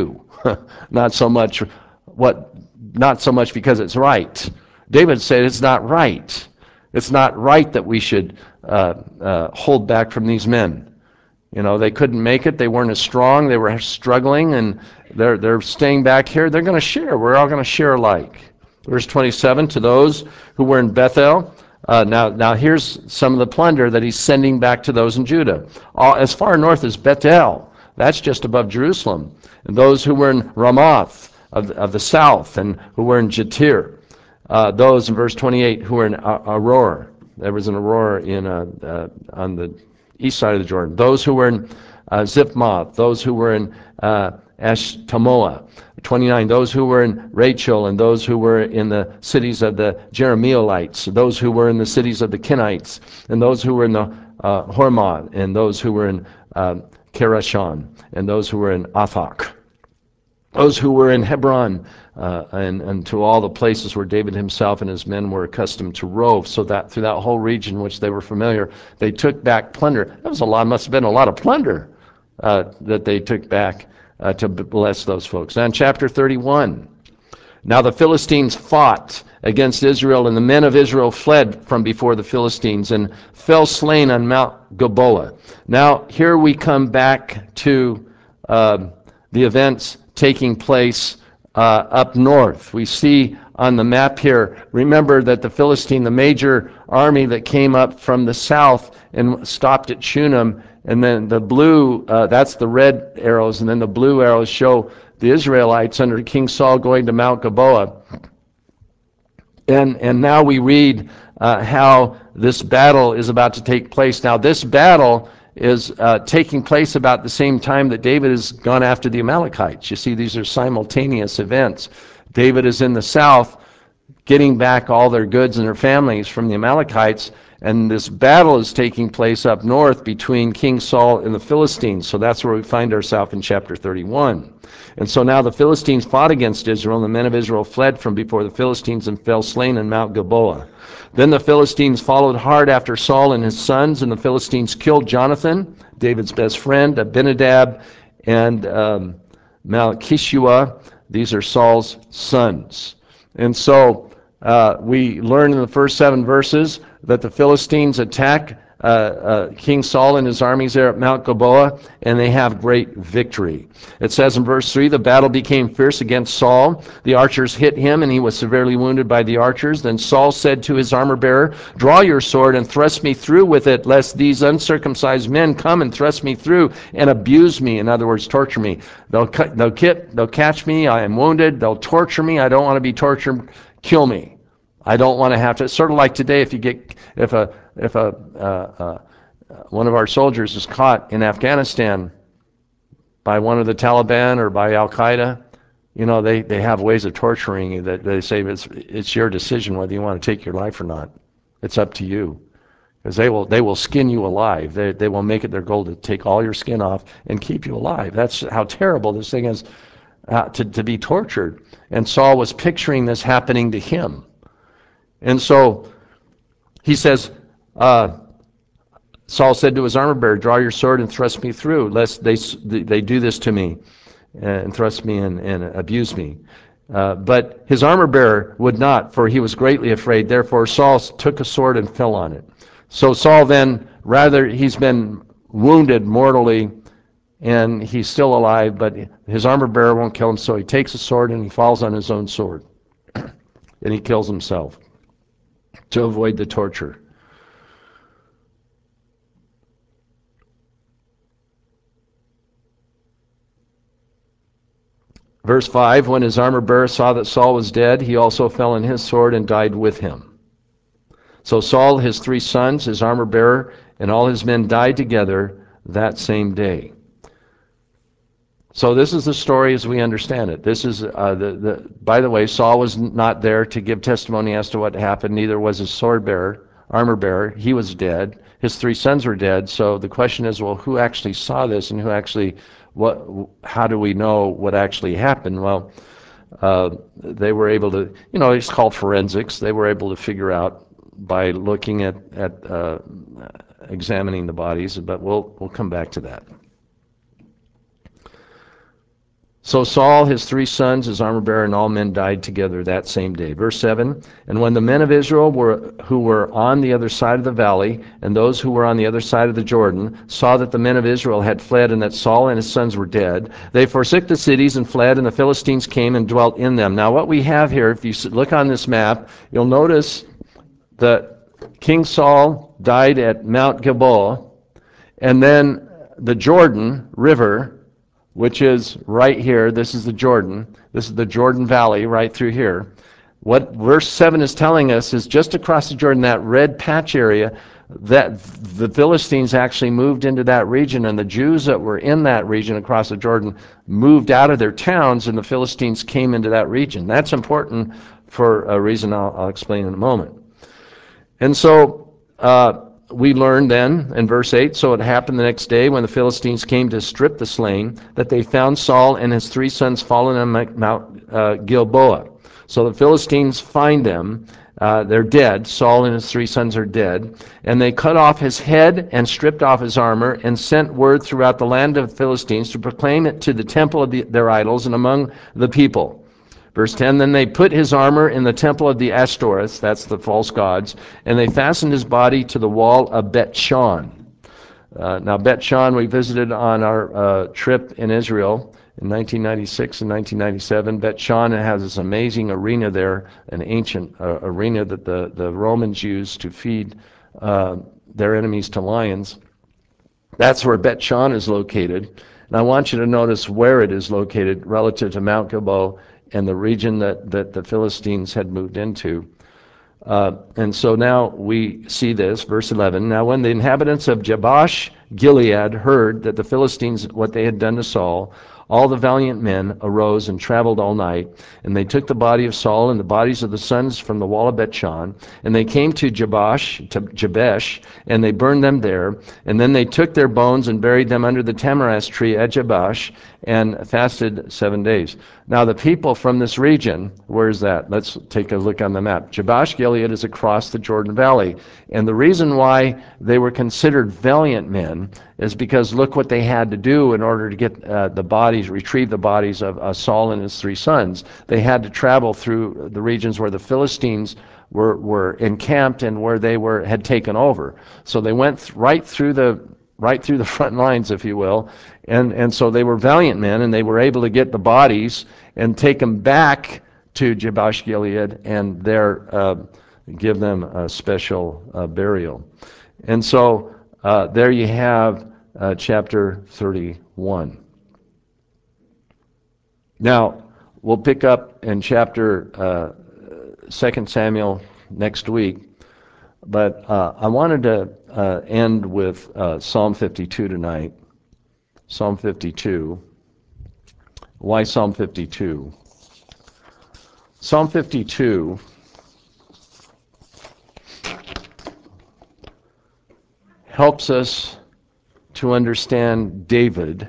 not so much what, not so much because it's right. David said it's not right. It's not right that we should hold back from these men. You know, they couldn't make it. They weren't as strong. They were struggling, and they're staying back here. They're going to share. We're all going to share alike. Verse 27, to those who were in Bethel. Now here's some of the plunder that he's sending back to those in Judah. As far north as Bethel. That's just above Jerusalem. And those who were in Ramoth of the south, and who were in Jatir. Those in verse 28 who were in Aurora. There was an Aurora on the east side of the Jordan. Those who were in Zipmoth. Those who were in Eshtamoa. 29, those who were in Rachel, and those who were in the cities of the Jerahmeelites, those who were in the cities of the Kenites, and those who were in the Hormah, and those who were in Kerashon, and those who were in Athak. Those who were in Hebron, and to all the places where David himself and his men were accustomed to rove, so that through that whole region which they were familiar, they took back plunder. That was a lot, must have been a lot of plunder that they took back to bless those folks. Now in chapter 31, now the Philistines fought against Israel, and the men of Israel fled from before the Philistines and fell slain on Mount Gilboa. Now here we come back to the events taking place up north. We see on the map here, remember that the Philistine, the major army that came up from the south and stopped at Shunem, and then the blue, that's the red arrows, and then the blue arrows show the Israelites under King Saul going to Mount Gilboa. And now we read how this battle is about to take place. Now this battle is taking place about the same time that David has gone after the Amalekites. You see, these are simultaneous events. David is in the south getting back all their goods and their families from the Amalekites, and this battle is taking place up north between King Saul and the Philistines. So that's where we find ourselves in chapter 31. And so now the Philistines fought against Israel, and the men of Israel fled from before the Philistines and fell slain in Mount Gilboa. Then the Philistines followed hard after Saul and his sons, and the Philistines killed Jonathan, David's best friend, Abinadab, and Malchishua. These are Saul's sons. And so we learn in the first 7 verses that the Philistines attack King Saul and his armies there at Mount Gilboa, and they have great victory. It says in verse 3, the battle became fierce against Saul. The archers hit him, and he was severely wounded by the archers. Then Saul said to his armor-bearer, draw your sword and thrust me through with it, lest these uncircumcised men come and thrust me through and abuse me. In other words, torture me. They'll catch me. I am wounded. They'll torture me. I don't want to be tortured. Kill me. I don't want to have to. It's sort of like today, if one of our soldiers is caught in Afghanistan by one of the Taliban or by Al Qaeda, you know, they have ways of torturing you that they say it's your decision whether you want to take your life or not. It's up to you, because they will skin you alive. They will make it their goal to take all your skin off and keep you alive. That's how terrible this thing is, to be tortured. And Saul was picturing this happening to him. And so he says, Saul said to his armor-bearer, draw your sword and thrust me through, lest they do this to me and thrust me and abuse me. But his armor-bearer would not, for he was greatly afraid. Therefore Saul took a sword and fell on it. So Saul then, he's been wounded mortally, and he's still alive, but his armor-bearer won't kill him, so he takes a sword and he falls on his own sword. And he kills himself to avoid the torture. Verse 5, when his armor-bearer saw that Saul was dead, he also fell on his sword and died with him. So Saul, his 3 sons, his armor-bearer, and all his men died together that same day. So this is the story as we understand it. This is, by the way, Saul was not there to give testimony as to what happened. Neither was his sword-bearer, armor-bearer. He was dead. His 3 sons were dead. So the question is, well, who actually saw this, and how do we know what actually happened? Well, they were able to, it's called forensics. They were able to figure out by looking at examining the bodies, but we'll come back to that. So Saul, his 3 sons, his armor bearer, and all men died together that same day. Verse 7, and when the men of Israel who were on the other side of the valley, and those who were on the other side of the Jordan, saw that the men of Israel had fled, and that Saul and his sons were dead, they forsook the cities and fled, and the Philistines came and dwelt in them. Now what we have here, if you look on this map, you'll notice that King Saul died at Mount Gilboa, and then the Jordan River, which is right here. This is the Jordan. This is the Jordan Valley right through here. What verse 7 is telling us is just across the Jordan, that red patch area, that the Philistines actually moved into that region, and the Jews that were in that region across the Jordan moved out of their towns, and the Philistines came into that region. That's important for a reason I'll explain in a moment. And so we learn then in verse 8, so it happened the next day when the Philistines came to strip the slain, that they found Saul and his 3 sons fallen on Mount Gilboa. So the Philistines find them. They're dead. Saul and his 3 sons are dead. And they cut off his head and stripped off his armor and sent word throughout the land of the Philistines to proclaim it to the temple of their idols and among the people. Verse 10, then they put his armor in the temple of the Ashtoreths, that's the false gods, and they fastened his body to the wall of Bet-shan. Now, Bet-shan we visited on our trip in Israel in 1996 and 1997. Bet-shan has this amazing arena there, an ancient arena that the Romans used to feed their enemies to lions. That's where Bet-shan is located. And I want you to notice where it is located relative to Mount Gilboa and the region that the Philistines had moved into. And so now we see this, verse 11. Now when the inhabitants of Jabesh Gilead heard that the Philistines, what they had done to Saul, all the valiant men arose and traveled all night, and they took the body of Saul and the bodies of the sons from the wall of Bet-shan, and they came to Jabesh, and they burned them there, and then they took their bones and buried them under the tamarisk tree at Jabesh, and fasted 7 days. Now the people from this region, where is that? Let's take a look on the map. Jabesh Gilead is across the Jordan Valley, and the reason why they were considered valiant men is because look what they had to do in order to get the bodies, retrieve the bodies of Saul and his 3 sons. They had to travel through the regions where the Philistines were encamped and where they had taken over. So they went right through the front lines, if you will, and so they were valiant men, and they were able to get the bodies and take them back to Jabesh Gilead and there give them a special burial. And so there you have chapter 31. Now, we'll pick up in chapter 2 Samuel next week, but I wanted to end with Psalm 52 tonight. Psalm 52. Why Psalm 52? Psalm 52 helps us to understand David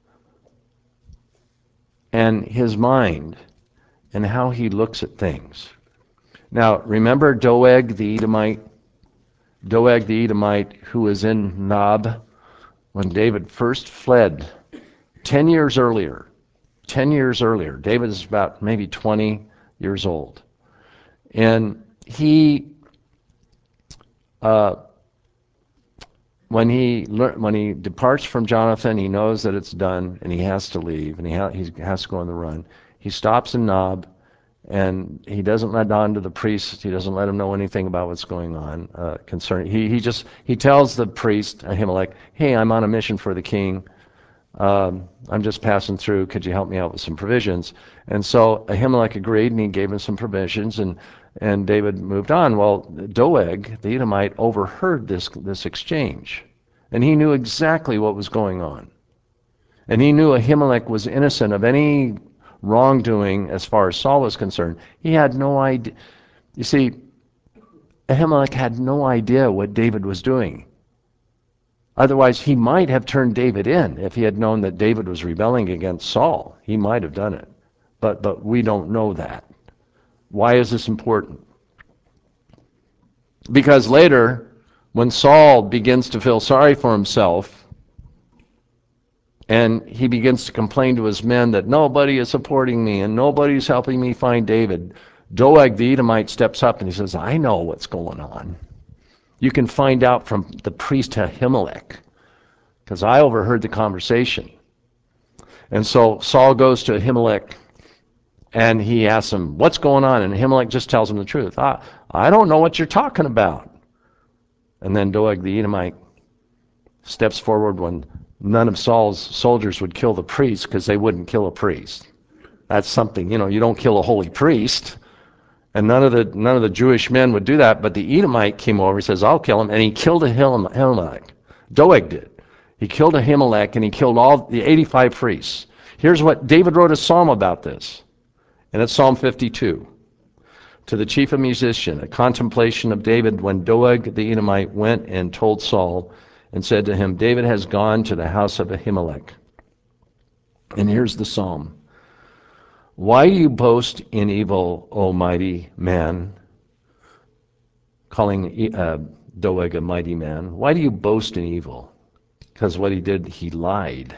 and his mind and how he looks at things. Now, remember Doeg the Edomite? Doeg the Edomite, who was in Nob when David first fled 10 years earlier. 10 years earlier. David is about maybe 20 years old. And he, when he departs from Jonathan, he knows that it's done, and he has to leave, and he has to go on the run. He stops in Nob, and he doesn't let on to the priest. He doesn't let him know anything about what's going on concerning. He tells the priest Ahimelech, "Hey, I'm on a mission for the king. I'm just passing through. Could you help me out with some provisions?" And so Ahimelech agreed, and he gave him some provisions, and David moved on. Well, Doeg, the Edomite, overheard this exchange, and he knew exactly what was going on. And he knew Ahimelech was innocent of any wrongdoing as far as Saul was concerned. He had no idea. You see, Ahimelech had no idea what David was doing. Otherwise, he might have turned David in if he had known that David was rebelling against Saul. He might have done it. But we don't know that. Why is this important? Because later, when Saul begins to feel sorry for himself, And he begins to complain to his men that nobody is supporting me and nobody's helping me find David. Doeg the Edomite steps up and he says, I know what's going on. You can find out from the priest Ahimelech, because I overheard the conversation. And so Saul goes to Ahimelech and he asks him, what's going on? And Ahimelech just tells him the truth. I don't know what you're talking about. And then Doeg the Edomite steps forward when none of Saul's soldiers would kill the priest because they wouldn't kill a priest. That's something, you don't kill a holy priest. And none of the Jewish men would do that, but the Edomite came over, he says, I'll kill him, and he killed Ahimelech. Doeg did. He killed Ahimelech, and he killed all the 85 priests. Here's what David wrote a psalm about this, and it's Psalm 52. To the chief of musicians, a contemplation of David when Doeg the Edomite went and told Saul and said to him, David has gone to the house of Ahimelech. And here's the psalm. Why do you boast in evil, O mighty man? Calling Doeg a mighty man. Why do you boast in evil? Because what he did, he lied.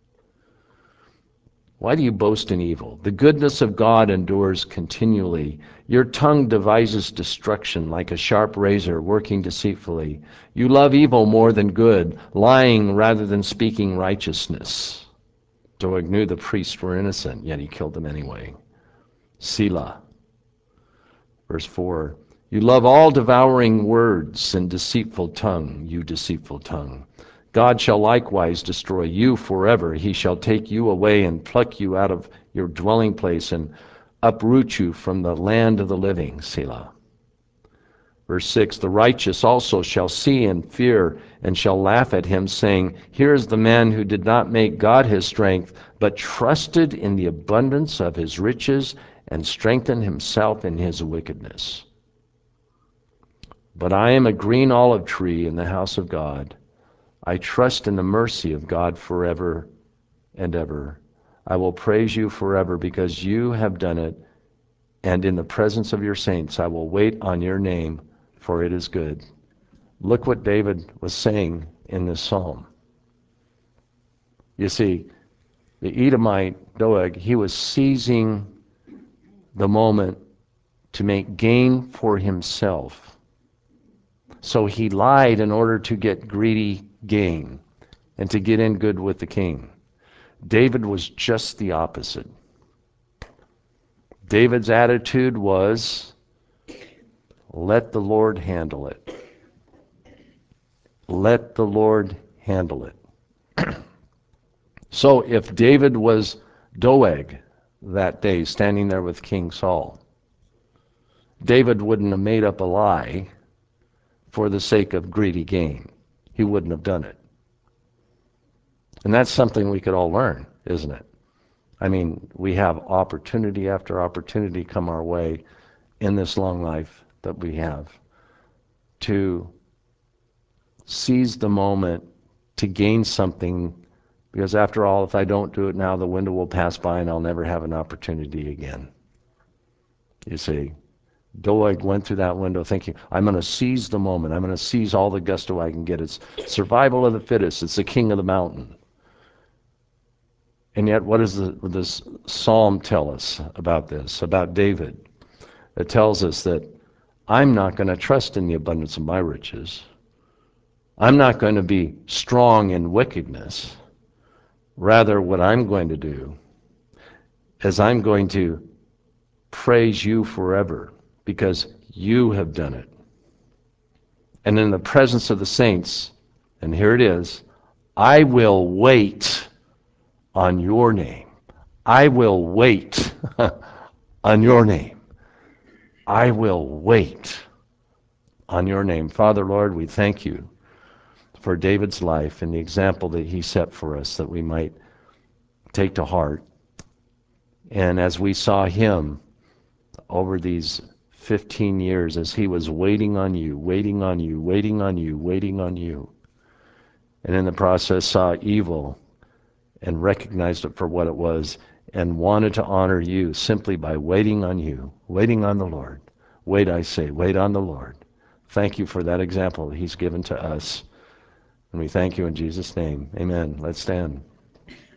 Why do you boast in evil? The goodness of God endures continually. Your tongue devises destruction like a sharp razor working deceitfully. You love evil more than good, lying rather than speaking righteousness. Doeg knew the priests were innocent, yet he killed them anyway. Selah. Verse 4. You love all devouring words and deceitful tongue, you deceitful tongue. God shall likewise destroy you forever. He shall take you away and pluck you out of your dwelling place and uproot you from the land of the living. Selah. Verse 6, the righteous also shall see and fear and shall laugh at him, saying, here is the man who did not make God his strength, but trusted in the abundance of his riches and strengthened himself in his wickedness. But I am a green olive tree in the house of God. I trust in the mercy of God forever and ever. I will praise you forever because you have done it, and in the presence of your saints I will wait on your name, for it is good. Look what David was saying in this psalm. You see, the Edomite, Doeg, he was seizing the moment to make gain for himself. So he lied in order to get greedy gain and to get in good with the king. David was just the opposite. David's attitude was, let the Lord handle it. Let the Lord handle it. So if David was Doeg that day, standing there with King Saul, David wouldn't have made up a lie for the sake of greedy gain. He wouldn't have done it. And that's something we could all learn, isn't it? I mean, we have opportunity after opportunity come our way in this long life that we have to seize the moment to gain something, because after all, if I don't do it now, the window will pass by and I'll never have an opportunity again. You see, Doeg went through that window thinking, I'm going to seize the moment. I'm going to seize all the gusto I can get. It's survival of the fittest. It's the king of the mountain. And yet, what does this psalm tell us about this, about David? It tells us that I'm not going to trust in the abundance of my riches. I'm not going to be strong in wickedness. Rather, what I'm going to do is I'm going to praise you forever because you have done it. And in the presence of the saints, and here it is, I will wait on your name. I will wait on your name. I will wait on your name. Father, Lord, we thank you for David's life and the example that he set for us that we might take to heart. And as we saw him over these 15 years, as he was waiting on you, waiting on you, waiting on you, waiting on you, and in the process saw evil and recognized it for what it was and wanted to honor you simply by waiting on you, waiting on the Lord. Wait, I say, wait on the Lord. Thank you for that example that he's given to us. And we thank you in Jesus' name. Amen. Let's stand.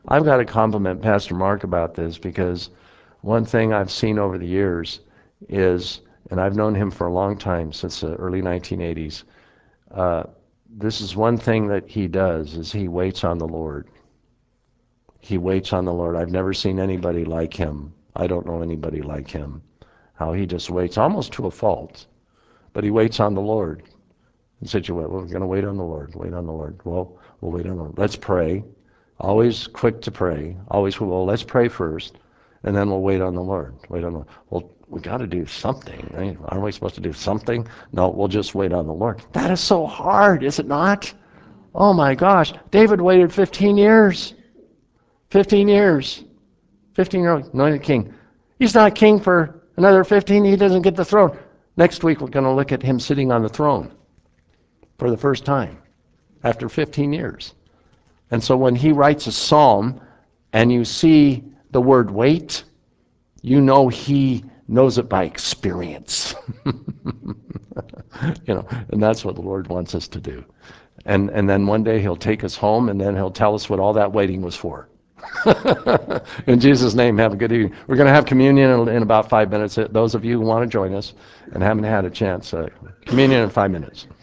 I've got to compliment Pastor Mark about this because one thing I've seen over the years is, and I've known him for a long time, since the early 1980s, uh, this is one thing that he does, is he waits on the Lord. He waits on the Lord. I've never seen anybody like him. I don't know anybody like him. How he just waits, almost to a fault, but he waits on the Lord. And said, well, we're going to wait on the Lord, wait on the Lord. Well, we'll wait on the Lord. Let's pray. Always quick to pray. Always, well, let's pray first, and then we'll wait on the Lord. Wait on the Lord. Well, we got to do something, right? Aren't we supposed to do something? No, we'll just wait on the Lord. That is so hard, is it not? Oh my gosh. David waited 15 years. 15 years. 15-year-old anointed king. He's not king for another 15. He doesn't get the throne. Next week, we're going to look at him sitting on the throne for the first time after 15 years. And so when he writes a psalm and you see the word wait, you know he knows it by experience. And that's what the Lord wants us to do. And then one day he'll take us home, and then he'll tell us what all that waiting was for. In Jesus' name, have a good evening. We're going to have communion in about 5 minutes. Those of you who want to join us and haven't had a chance, communion in 5 minutes.